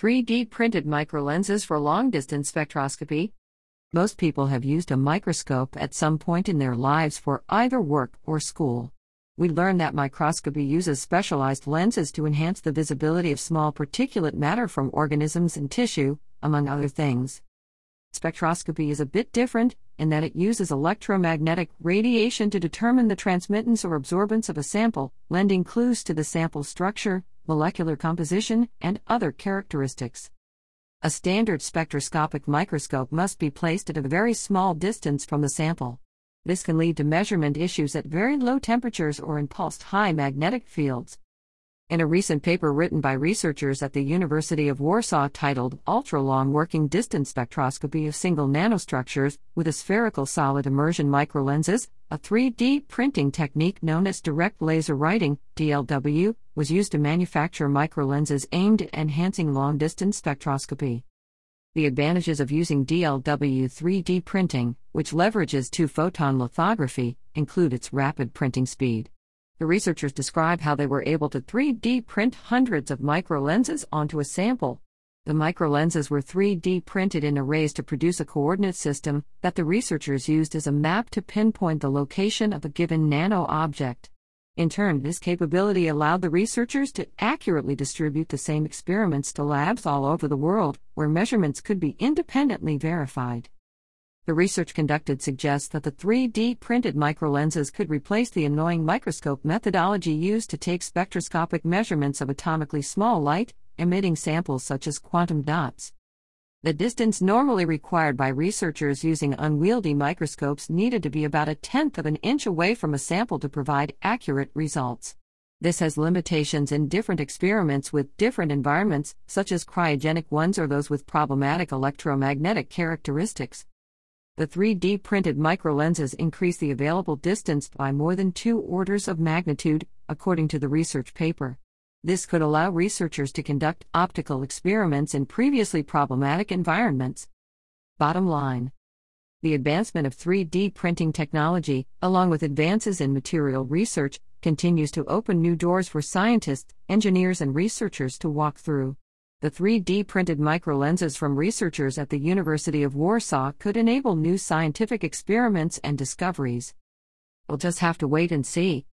3D printed microlenses for long-distance spectroscopy. Most people have used a microscope at some point in their lives for either work or school. We learn that microscopy uses specialized lenses to enhance the visibility of small particulate matter from organisms and tissue, among other things. Spectroscopy is a bit different in that it uses electromagnetic radiation to determine the transmittance or absorbance of a sample, lending clues to the sample's structure, molecular composition, and other characteristics. A standard spectroscopic microscope must be placed at a very small distance from the sample. This can lead to measurement issues at very low temperatures or in pulsed high magnetic fields. In a recent paper written by researchers at the University of Warsaw titled Ultra-Long Working Distance Spectroscopy of Single Nanostructures with a Spherical Solid Immersion Microlenses, a 3D printing technique known as direct laser writing, DLW, was used to manufacture microlenses aimed at enhancing long-distance spectroscopy. The advantages of using DLW 3D printing, which leverages two-photon lithography, include its rapid printing speed. The researchers describe how they were able to 3D print hundreds of microlenses onto a sample. The microlenses were 3D printed in arrays to produce a coordinate system that the researchers used as a map to pinpoint the location of a given nano-object. In turn, this capability allowed the researchers to accurately distribute the same experiments to labs all over the world, where measurements could be independently verified. The research conducted suggests that the 3D printed microlenses could replace the annoying microscope methodology used to take spectroscopic measurements of atomically small light-emitting samples such as quantum dots. The distance normally required by researchers using unwieldy microscopes needed to be about 1/10 of an inch away from a sample to provide accurate results. This has limitations in different experiments with different environments, such as cryogenic ones or those with problematic electromagnetic characteristics. The 3D printed microlenses increase the available distance by more than 2 orders of magnitude, according to the research paper. This could allow researchers to conduct optical experiments in previously problematic environments. Bottom line: the advancement of 3D printing technology, along with advances in material research, continues to open new doors for scientists, engineers, and researchers to walk through. The 3D printed microlenses from researchers at the University of Warsaw could enable new scientific experiments and discoveries. We'll just have to wait and see.